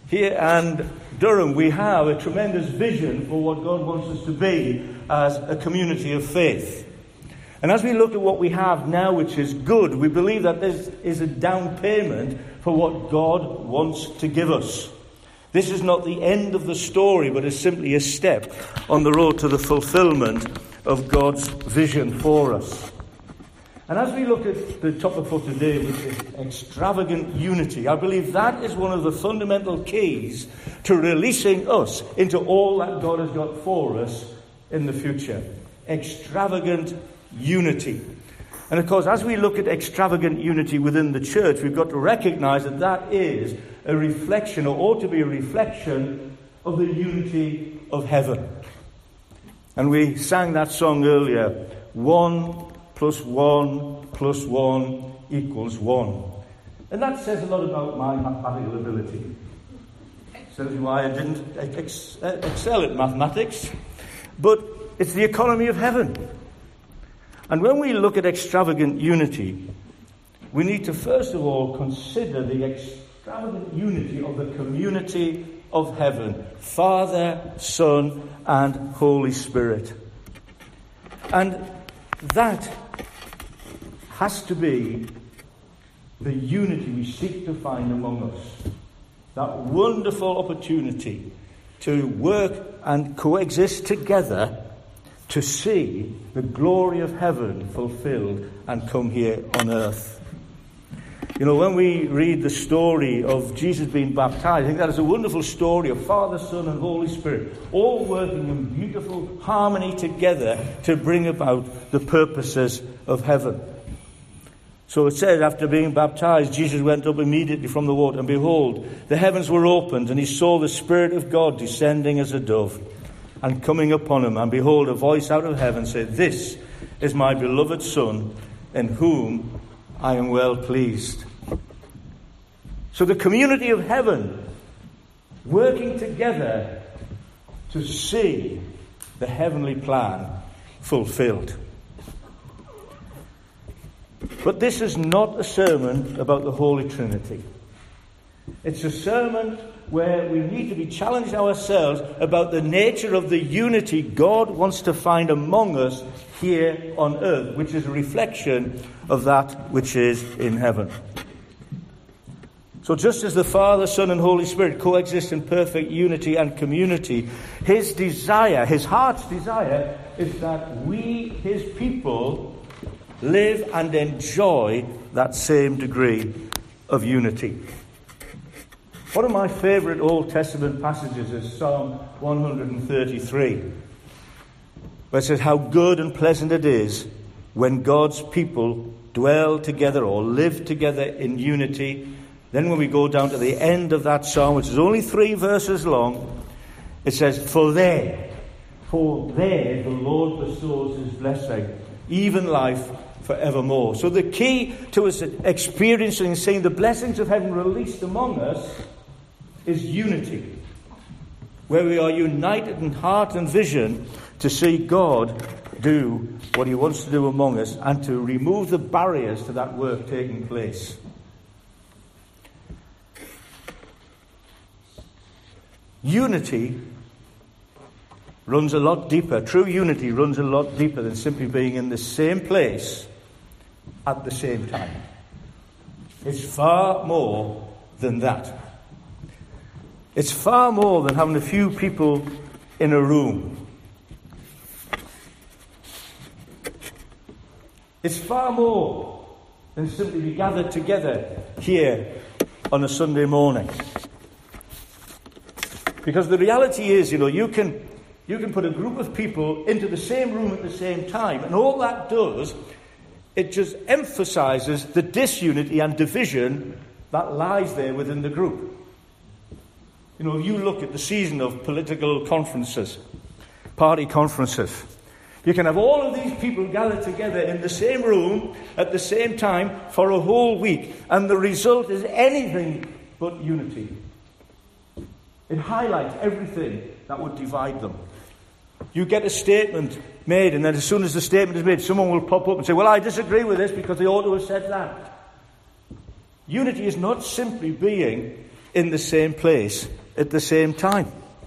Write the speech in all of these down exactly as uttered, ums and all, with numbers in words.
Here and Durham, we have a tremendous vision for what God wants us to be as a community of faith. And as we look at what we have now, which is good, we believe that this is a down payment for what God wants to give us. This is not the end of the story, but is simply a step on the road to the fulfillment of God's vision for us. And as we look at the topic for today, which is extravagant unity, I believe that is one of the fundamental keys to releasing us into all that God has got for us in the future. Extravagant unity. And of course, as we look at extravagant unity within the church, we've got to recognize that that is a reflection, or ought to be a reflection, of the unity of heaven. And we sang that song earlier, one plus one plus one equals one. And that says a lot about my mathematical ability. Says why I didn't ex- excel at mathematics. But it's the economy of heaven. And when we look at extravagant unity, we need to first of all consider the extravagant unity of the community of heaven. Father, Son, and Holy Spirit. And that has to be the unity we seek to find among us. That wonderful opportunity to work and coexist together to see the glory of heaven fulfilled and come here on earth. You know, when we read the story of Jesus being baptized, I think that is a wonderful story of Father, Son, and Holy Spirit, all working in beautiful harmony together to bring about the purposes of heaven. So it says, after being baptized, Jesus went up immediately from the water, and behold, the heavens were opened, and he saw the Spirit of God descending as a dove and coming upon him. And behold, a voice out of heaven said, "This is my beloved Son, in whom I am well pleased." So the community of heaven working together to see the heavenly plan fulfilled. But this is not a sermon about the Holy Trinity. It's a sermon where we need to be challenged ourselves about the nature of the unity God wants to find among us here on earth, which is a reflection of that which is in heaven. So just as the Father, Son, and Holy Spirit coexist in perfect unity and community, his desire, his heart's desire, is that we, his people, live and enjoy that same degree of unity. One of my favourite Old Testament passages is Psalm one thirty-three, where it says, "How good and pleasant it is when God's people dwell together or live together in unity." Then when we go down to the end of that psalm, which is only three verses long, it says, "For there, for there the Lord bestows his blessing, even life forevermore." So the key to us experiencing and seeing the blessings of heaven released among us is unity, where we are united in heart and vision to see God do what he wants to do among us and to remove the barriers to that work taking place. Unity runs a lot deeper. True unity runs a lot deeper than simply being in the same place at the same time. It's far more than that. It's far more than having a few people in a room. It's far more than simply be gathered together here on a Sunday morning. Because the reality is, you know, you can you can put a group of people into the same room at the same time, and all that does, it just emphasizes the disunity and division that lies there within the group. You know, you look at the season of political conferences, party conferences. You can have all of these people gathered together in the same room at the same time for a whole week, and the result is anything but unity. It highlights everything that would divide them. You get a statement made, and then as soon as the statement is made, someone will pop up and say, "Well, I disagree with this because they ought to have said that." Unity is not simply being in the same place at the same time.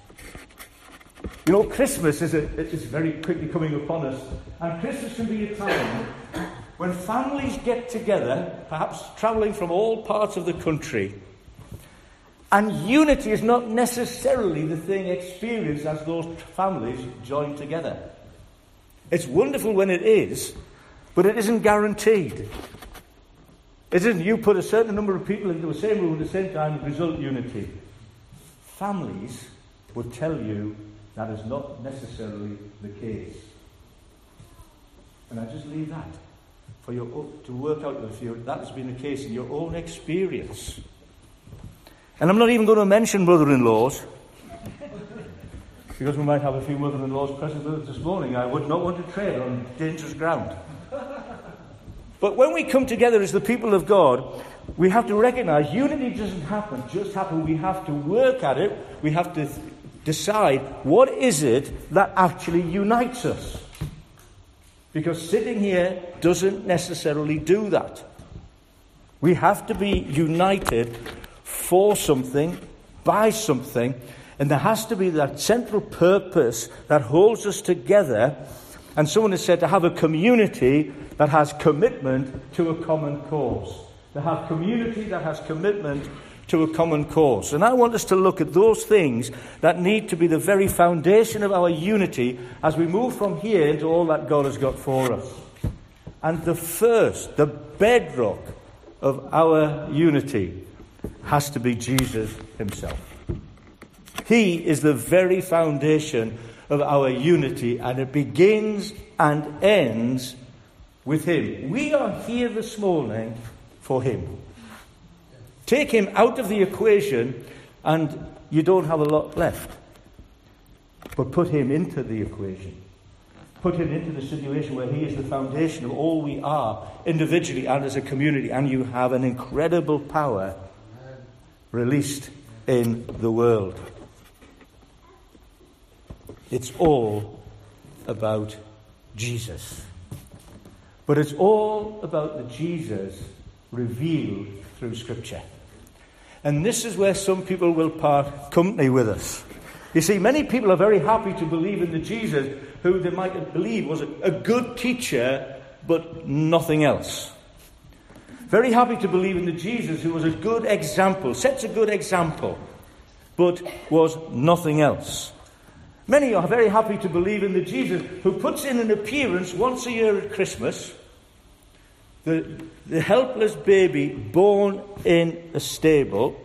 You know, Christmas is, a, is very quickly coming upon us, and Christmas can be a time when families get together, perhaps travelling from all parts of the country, and unity is not necessarily the thing experienced as those families join together. It's wonderful when it is, but it isn't guaranteed. It isn't you put a certain number of people into the same room at the same time and result unity. Families would tell you that is not necessarily the case. And I just leave that for you to work out if you, that has been the case in your own experience. And I'm not even going to mention brother-in-laws, because we might have a few mother-in-laws present with us this morning. I would not want to tread on dangerous ground. But when we come together as the people of God, we have to recognize unity doesn't happen, just happen. We have to work at it. We have to th- decide what is it that actually unites us. Because sitting here doesn't necessarily do that. We have to be united for something, by something, and there has to be that central purpose that holds us together. And someone has said to have a community that has commitment to a common cause. To have community that has commitment to a common cause. And I want us to look at those things that need to be the very foundation of our unity as we move from here into all that God has got for us. And the first, the bedrock of our unity has to be Jesus himself. He is the very foundation of our unity, and it begins and ends with him. We are here this morning for him. Take him out of the equation and you don't have a lot left. But put him into the equation. Put him into the situation where he is the foundation of all we are, individually and as a community, and you have an incredible power released in the world. It's all about Jesus. But it's all about the Jesus revealed through Scripture. And this is where some people will part company with us. You see, many people are very happy to believe in the Jesus who they might believe was a good teacher, but nothing else. Very happy to believe in the Jesus who was a good example, sets a good example, but was nothing else. Many are very happy to believe in the Jesus who puts in an appearance once a year at Christmas. The, the helpless baby born in a stable,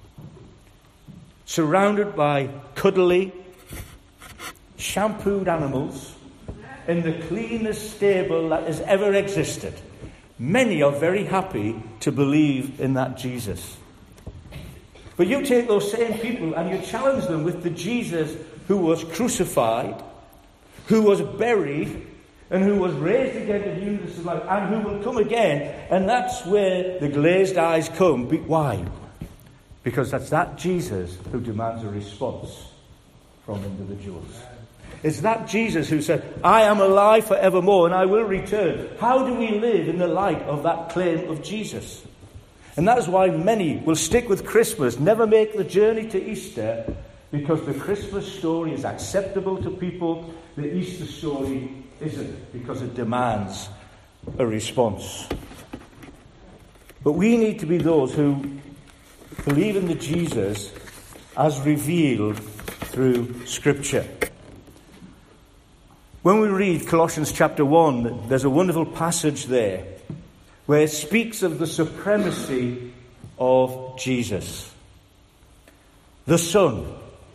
surrounded by cuddly, shampooed animals, in the cleanest stable that has ever existed. Many are very happy to believe in that Jesus. But you take those same people and you challenge them with the Jesus who was crucified, who was buried, and who was raised again to newness of life, and who will come again. And that's where the glazed eyes come. Why? Because that's that Jesus who demands a response from individuals. It's that Jesus who said, I am alive forevermore and I will return. How do we live in the light of that claim of Jesus? And that is why many will stick with Christmas, never make the journey to Easter, because the Christmas story is acceptable to people. The Easter story isn't, because it demands a response. But we need to be those who believe in the Jesus as revealed through Scripture. When we read Colossians chapter one, there's a wonderful passage there where it speaks of the supremacy of Jesus. The Son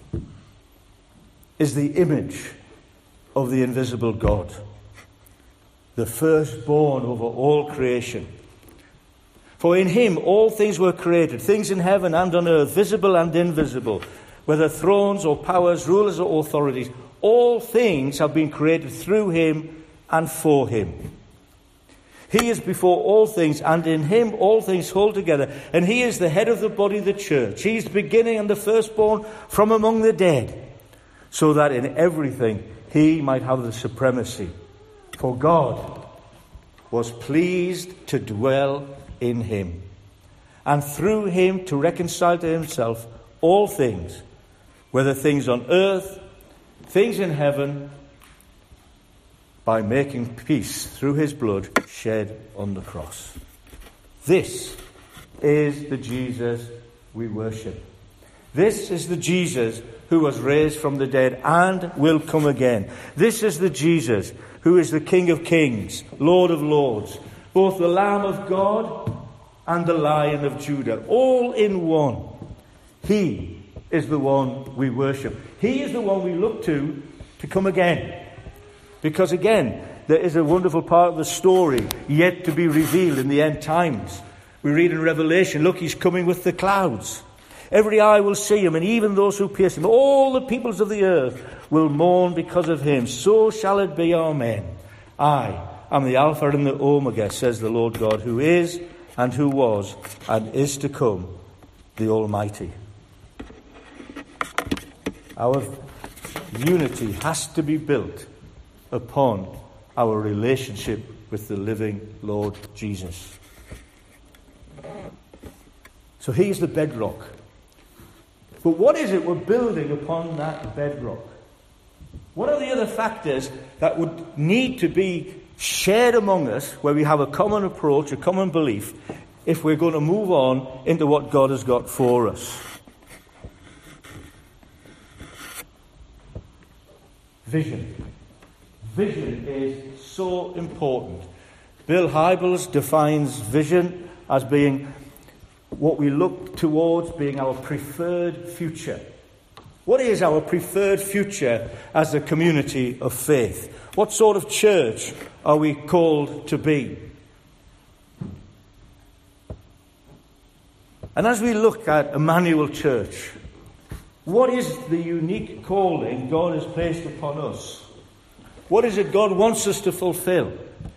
is the image of the invisible God, the firstborn over all creation. For in him all things were created, things in heaven and on earth, visible and invisible, whether thrones or powers, rulers or authorities. All things have been created through him and for him. He is before all things, and in him all things hold together. And he is the head of the body, the church. He is the beginning and the firstborn from among the dead, so that in everything he might have the supremacy. For God was pleased to dwell in him, and through him to reconcile to himself all things, whether things on earth, things in heaven, by making peace through his blood shed on the cross. This is the Jesus we worship. This is the Jesus who was raised from the dead and will come again. This is the Jesus who is the King of kings, Lord of lords, both the Lamb of God and the Lion of Judah, all in one. He is the one we worship. He is the one we look to to come again. Because again, there is a wonderful part of the story yet to be revealed in the end times. We read in Revelation, look, he's coming with the clouds. Every eye will see him, and even those who pierce him. All the peoples of the earth will mourn because of him. So shall it be, amen. I am the Alpha and the Omega, says the Lord God, who is and who was and is to come, the Almighty. Our unity has to be built upon our relationship with the living Lord Jesus. So he's the bedrock. But what is it we're building upon that bedrock? What are the other factors that would need to be shared among us, where we have a common approach, a common belief, if we're going to move on into what God has got for us? Vision. Vision is so important. Bill Hybels defines vision as being what we look towards being our preferred future. What is our preferred future as a community of faith? What sort of church are we called to be? And as we look at Emmanuel Church, what is the unique calling God has placed upon us? What is it God wants us to fulfill?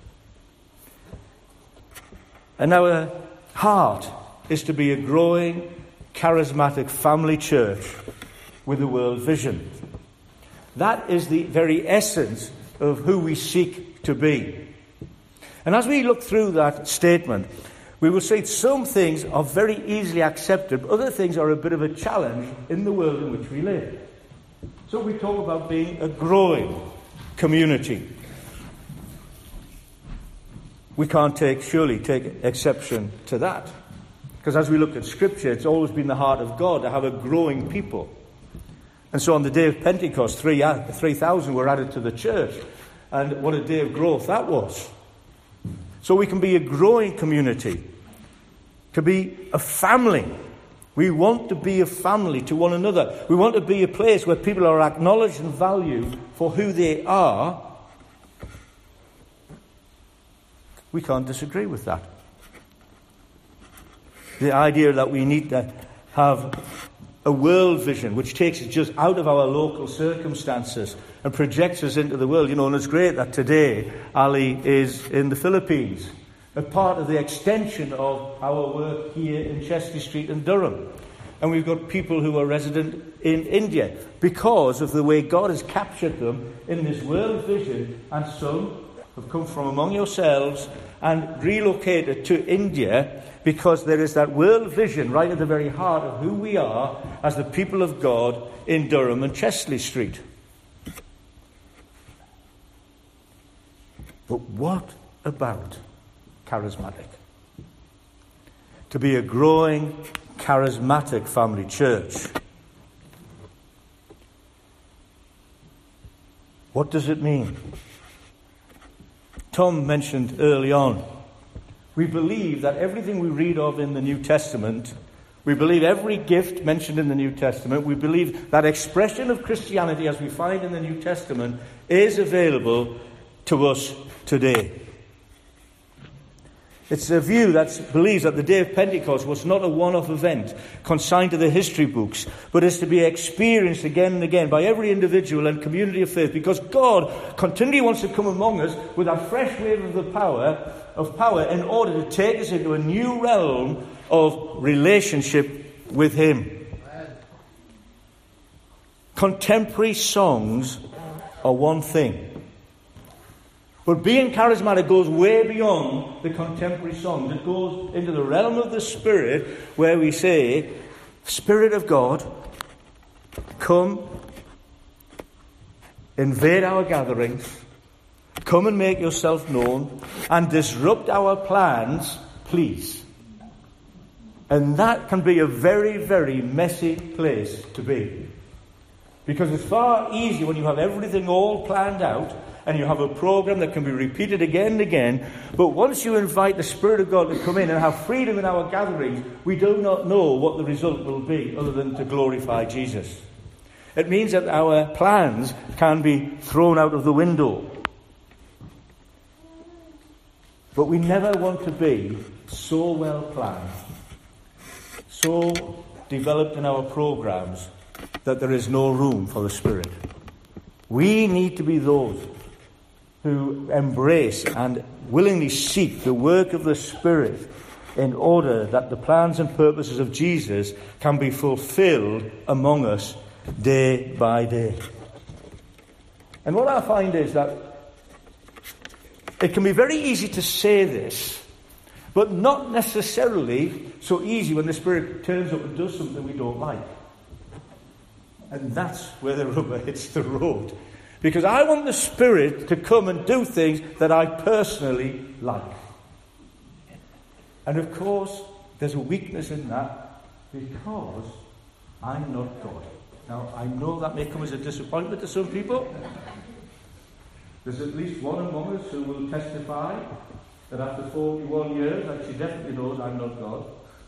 And our heart is to be a growing, charismatic family church with a world vision. That is the very essence of who we seek to be. And as we look through that statement, we will see some things are very easily accepted, but other things are a bit of a challenge in the world in which we live. So we talk about being a growing community. We can't take, surely take exception to that. Because as we look at Scripture, it's always been the heart of God to have a growing people. And so on the day of Pentecost, three thousand were added to the church. And what a day of growth that was. So we can be a growing community, to be a family. We want to be a family to one another. We want to be a place where people are acknowledged and valued for who they are. We can't disagree with that. The idea that we need to have a world vision which takes us just out of our local circumstances and projects us into the world. You know, and it's great that today Ali is in the Philippines, a part of the extension of our work here in Chester Street in Durham. And we've got people who are resident in India because of the way God has captured them in this world vision, and some have come from among yourselves and relocated to India because there is that world vision right at the very heart of who we are as the people of God in Durham and Chesley Street. But what about charismatic? To be a growing, charismatic family church. What does it mean? Tom mentioned early on, we believe that everything we read of in the New Testament, we believe every gift mentioned in the New Testament, we believe that expression of Christianity as we find in the New Testament is available to us today. It's a view that believes that the day of Pentecost was not a one-off event consigned to the history books, but is to be experienced again and again by every individual and community of faith, because God continually wants to come among us with a fresh wave of the power of power in order to take us into a new realm of relationship with Him. Contemporary songs are one thing. But being charismatic goes way beyond the contemporary songs. It goes into the realm of the Spirit, where we say, Spirit of God, come, invade our gatherings, come and make yourself known, and disrupt our plans, please. And that can be a very, very messy place to be. Because it's far easier when you have everything all planned out, and you have a program that can be repeated again and again. But once you invite the Spirit of God to come in and have freedom in our gatherings, we do not know what the result will be other than to glorify Jesus. It means that our plans can be thrown out of the window. But we never want to be so well planned, so developed in our programs, that there is no room for the Spirit. We need to be those who embrace and willingly seek the work of the Spirit in order that the plans and purposes of Jesus can be fulfilled among us day by day. And what I find is that it can be very easy to say this, but not necessarily so easy when the Spirit turns up and does something we don't like. And that's where the rubber hits the road. Because I want the Spirit to come and do things that I personally like. And of course, there's a weakness in that because I'm not God. Now, I know that may come as a disappointment to some people. There's at least one among us who will testify that after forty-one years, that she definitely knows I'm not God.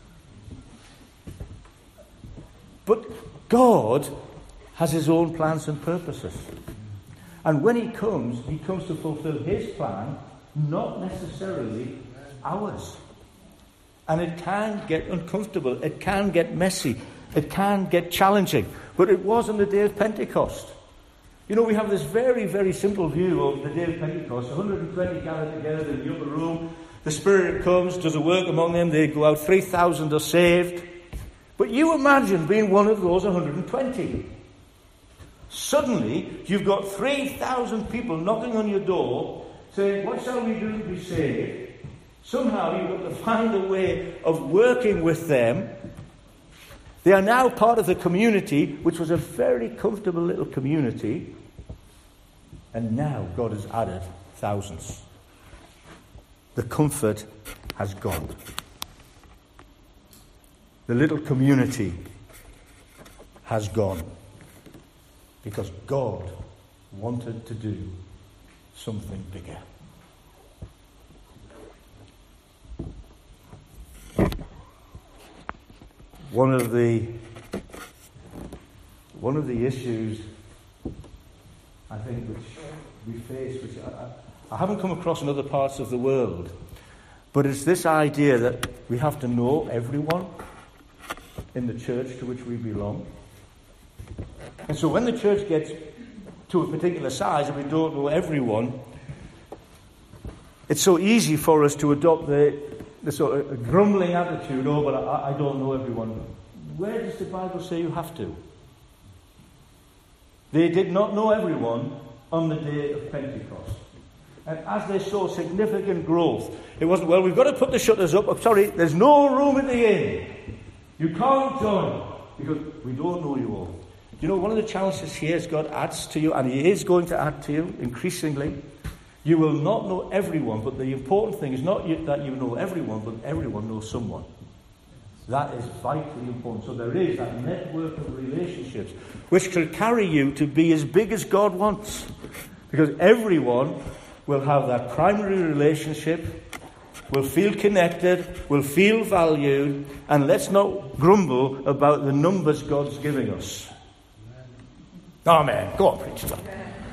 But God has his own plans and purposes. And when he comes, he comes to fulfill his plan, not necessarily ours. And it can get uncomfortable. It can get messy. It can get challenging. But it was on the day of Pentecost. You know, we have this very, very simple view of the day of Pentecost. one hundred twenty gathered together in the upper room. The Spirit comes, does a work among them. They go out. three thousand are saved. But you imagine being one of those one hundred twenty. Suddenly, you've got three thousand people knocking on your door saying, what shall we do to be saved? Somehow you've got to find a way of working with them. They are now part of the community, which was a very comfortable little community. And now God has added thousands. The comfort has gone. The little community has gone. Because God wanted to do something bigger. One of the one of the issues I think which we face, which I, I haven't come across in other parts of the world, but it's this idea that we have to know everyone in the church to which we belong. And so when the church gets to a particular size and we don't know everyone, it's so easy for us to adopt the, the sort of grumbling attitude, oh, but I, I don't know everyone. Where does the Bible say you have to? They did not know everyone on the day of Pentecost. And as they saw significant growth, it wasn't, well, we've got to put the shutters up. I'm sorry, there's no room at the inn. You can't join because we don't know you all. You know, one of the challenges here is God adds to you, and he is going to add to you increasingly. You will not know everyone, but the important thing is not that you know everyone, but everyone knows someone. That is vitally important. So there is that network of relationships which can carry you to be as big as God wants. Because everyone will have that primary relationship, will feel connected, will feel valued, and let's not grumble about the numbers God's giving us. Amen. Go on, preach that.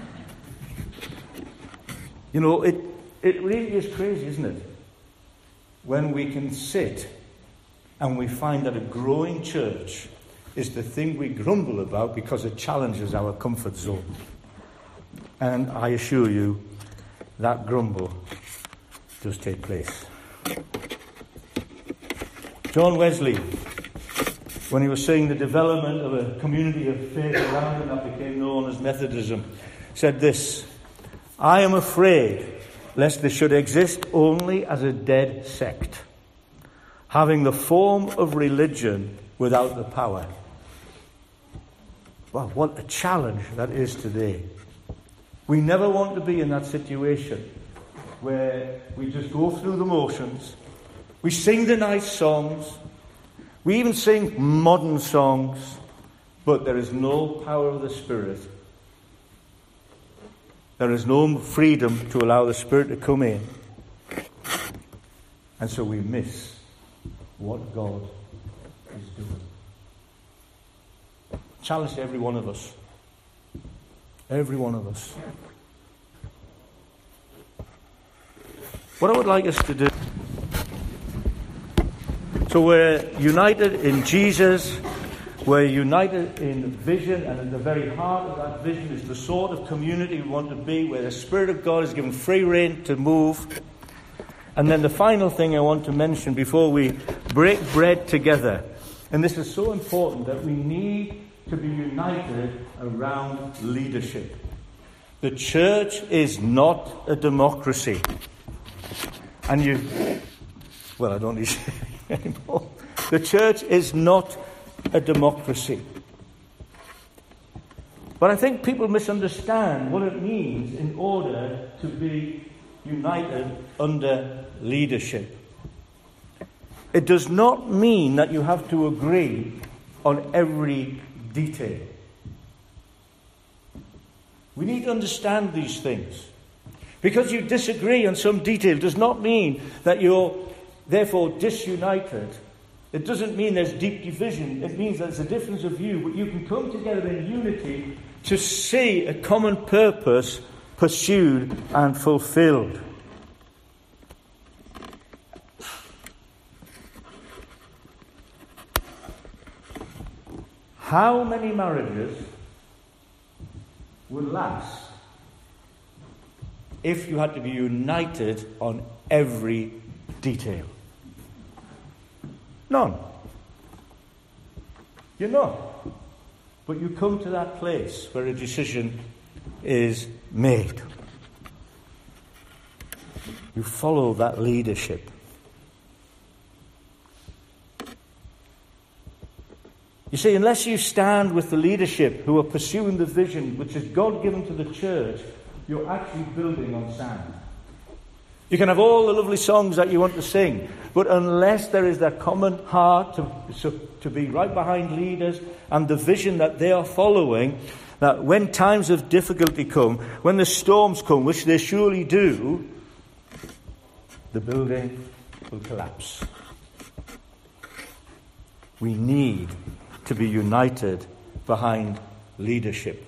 You know, it, it really is crazy, isn't it? When we can sit and we find that a growing church is the thing we grumble about because it challenges our comfort zone. And I assure you, that grumble does take place. John Wesley, when he was seeing the development of a community of faith around him that became known as Methodism, said this: I am afraid lest they should exist only as a dead sect, having the form of religion without the power. Well, what a challenge that is today. We never want to be in that situation where we just go through the motions. We sing the nice songs. We even sing modern songs, but there is no power of the Spirit. There is no freedom to allow the Spirit to come in. And so we miss what God is doing. Challenge to every one of us. Every one of us. What I would like us to do. So we're united in Jesus. We're united in vision, and at the very heart of that vision is the sort of community we want to be, where the Spirit of God is given free rein to move. And then the final thing I want to mention before we break bread together, and this is so important, that we need to be united around leadership. The church is not a democracy. And you, well, I don't need to say anymore. The church is not a democracy. But I think people misunderstand what it means in order to be united under leadership. It does not mean that you have to agree on every detail. We need to understand these things. Because you disagree on some detail does not mean that you're therefore disunited. It doesn't mean there's deep division. It means there's a difference of view, but you can come together in unity to see a common purpose pursued and fulfilled. How many marriages would last if you had to be united on every detail? None. You're not. But you come to that place where a decision is made. You follow that leadership. You see, unless you stand with the leadership who are pursuing the vision which is God given to the church, you're actually building on sand. You can have all the lovely songs that you want to sing, but unless there is that common heart to, to be right behind leaders and the vision that they are following, that when times of difficulty come, when the storms come, which they surely do, the building will collapse. We need to be united behind leadership.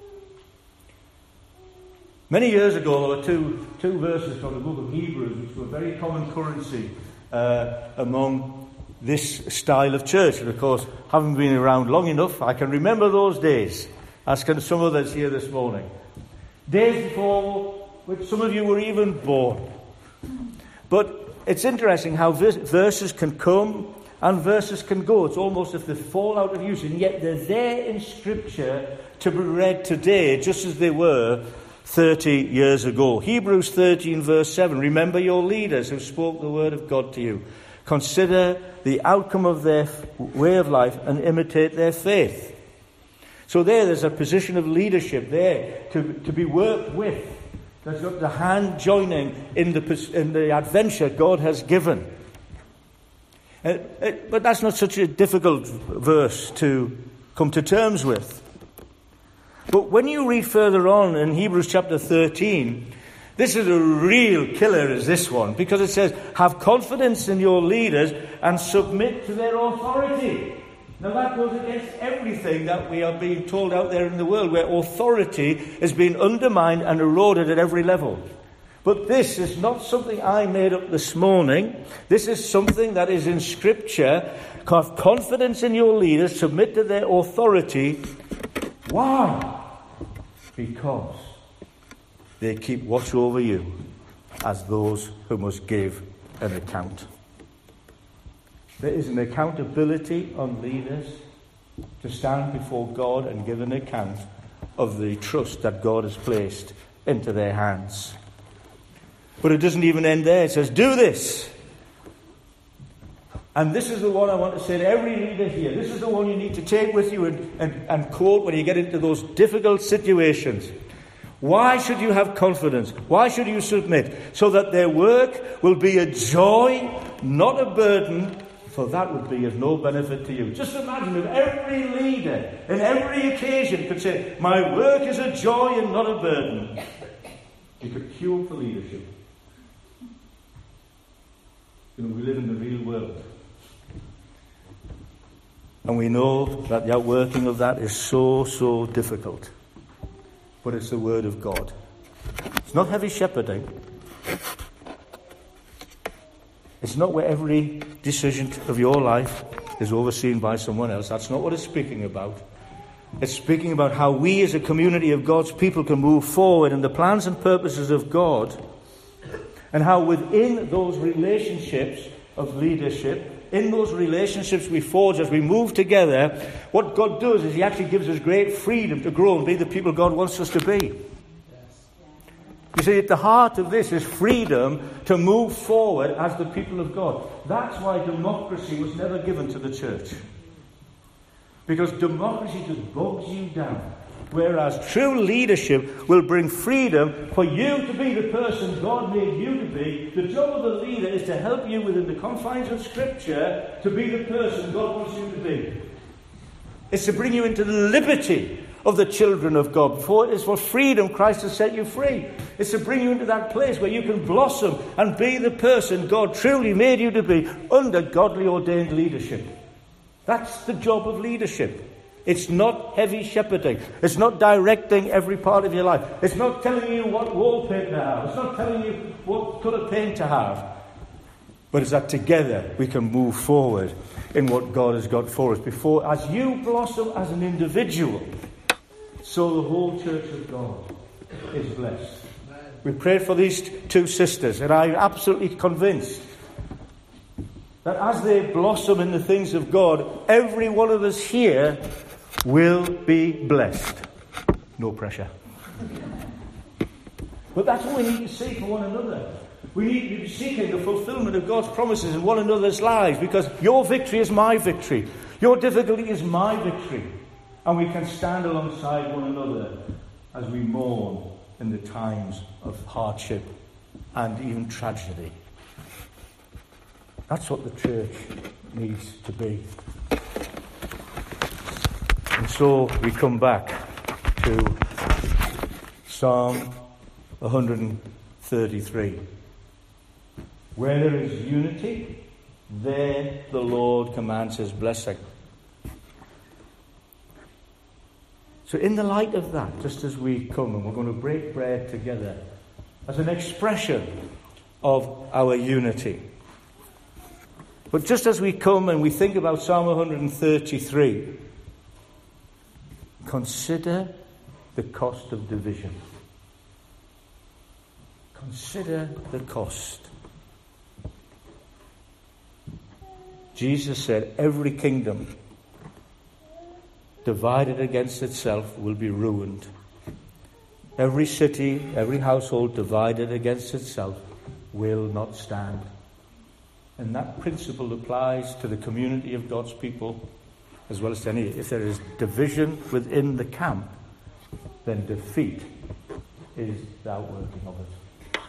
Many years ago, there were two, two verses from the book of Hebrews, which were very common currency uh, among this style of church. And of course, having been around long enough, I can remember those days, as can some others here this morning. Days before which some of you were even born. But it's interesting how verses can come and verses can go. It's almost as if they fall out of use, and yet they're there in Scripture to be read today, just as they were thirty years ago. Hebrews thirteen verse seven. Remember your leaders who spoke the word of God to you. Consider the outcome of their f- way of life and imitate their faith. So there, there's a position of leadership there to, to be worked with. There's got the hand joining in the, in the adventure God has given. Uh, it, but that's not such a difficult verse to come to terms with. But when you read further on in Hebrews chapter thirteen, this is a real killer, is this one, because it says, have confidence in your leaders and submit to their authority. Now that goes against everything that we are being told out there in the world, where authority is being undermined and eroded at every level. But this is not something I made up this morning. This is something that is in Scripture. Have confidence in your leaders, submit to their authority. Why? Because they keep watch over you as those who must give an account. There is an accountability on leaders to stand before God and give an account of the trust that God has placed into their hands. But it doesn't even end there. It says, do this. And this is the one I want to say to every leader here. This is the one you need to take with you and, and, and quote when you get into those difficult situations. Why should you have confidence? Why should you submit? So that their work will be a joy, not a burden, for that would be of no benefit to you. Just imagine if every leader in every occasion could say, my work is a joy and not a burden. You could queue up for leadership. You know, we live in the real world. And we know that the outworking of that is so, so difficult. But it's the Word of God. It's not heavy shepherding. It's not where every decision of your life is overseen by someone else. That's not what it's speaking about. It's speaking about how we as a community of God's people can move forward in the plans and purposes of God, and how within those relationships of leadership, in those relationships we forge as we move together, what God does is He actually gives us great freedom to grow and be the people God wants us to be. You see, at the heart of this is freedom to move forward as the people of God. That's why democracy was never given to the church. Because democracy just bogs you down. Whereas true leadership will bring freedom for you to be the person God made you to be. The job of the leader is to help you within the confines of Scripture to be the person God wants you to be. It's to bring you into the liberty of the children of God. For it is for freedom Christ has set you free. It's to bring you into that place where you can blossom and be the person God truly made you to be under godly ordained leadership. That's the job of leadership. It's not heavy shepherding. It's not directing every part of your life. It's not telling you what wallpaper to have. It's not telling you what colour paint to have. But it's that together we can move forward in what God has got for us. Before, as you blossom as an individual, so the whole church of God is blessed. We prayed for these two sisters, and I'm absolutely convinced that as they blossom in the things of God, every one of us here will be blessed. No pressure. But that's what we need to seek for one another. We need to be seeking the fulfillment of God's promises in one another's lives, because your victory is my victory. Your difficulty is my victory. And we can stand alongside one another as we mourn in the times of hardship and even tragedy. That's what the church needs to be. And so we come back to Psalm one thirty-three. Where there is unity, there the Lord commands His blessing. So in the light of that, just as we come and we're going to break bread together as an expression of our unity. But just as we come and we think about Psalm one thirty-three, consider the cost of division. Consider the cost. Jesus said, every kingdom divided against itself will be ruined. Every city, every household divided against itself will not stand. And that principle applies to the community of God's people as well as to any. If there is division within the camp, then defeat is the outworking of it.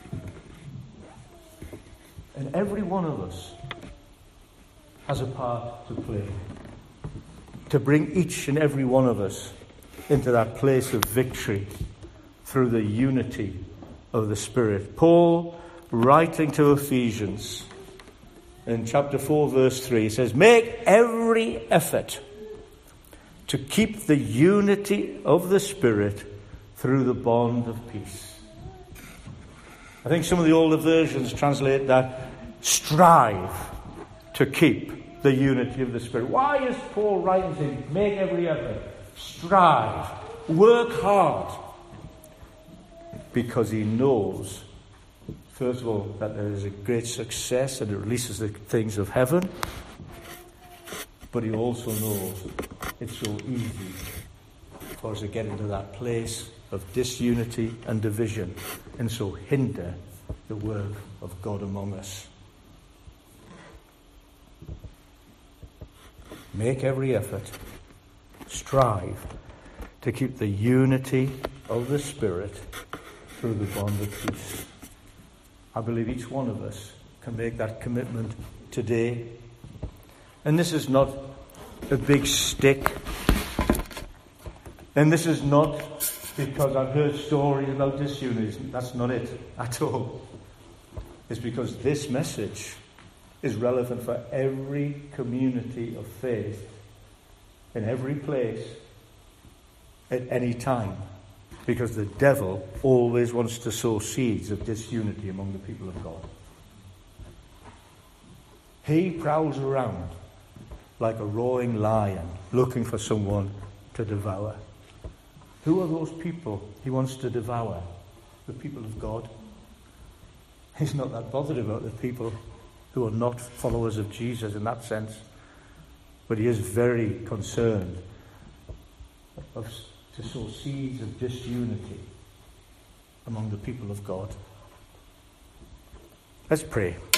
And every one of us has a part to play to bring each and every one of us into that place of victory through the unity of the Spirit. Paul, writing to Ephesians, in chapter four, verse three, he says, make every effort to keep the unity of the Spirit through the bond of peace. I think some of the older versions translate that, strive to keep the unity of the Spirit. Why is Paul writing saying, make every effort, strive, work hard? Because he knows, first of all, that there is a great success and it releases the things of heaven. But he also knows it's so easy for us to get into that place of disunity and division, and so hinder the work of God among us. Make every effort. Strive to keep the unity of the Spirit through the bond of peace. I believe each one of us can make that commitment today. And this is not a big stick. And this is not because I've heard stories about disunity. That's not it at all. It's because this message is relevant for every community of faith, in every place, at any time. Because the devil always wants to sow seeds of disunity among the people of God. He prowls around like a roaring lion, looking for someone to devour. Who are those people he wants to devour? The people of God. He's not that bothered about the people who are not followers of Jesus in that sense. But he is very concerned of, to sow seeds of disunity among the people of God. Let's pray.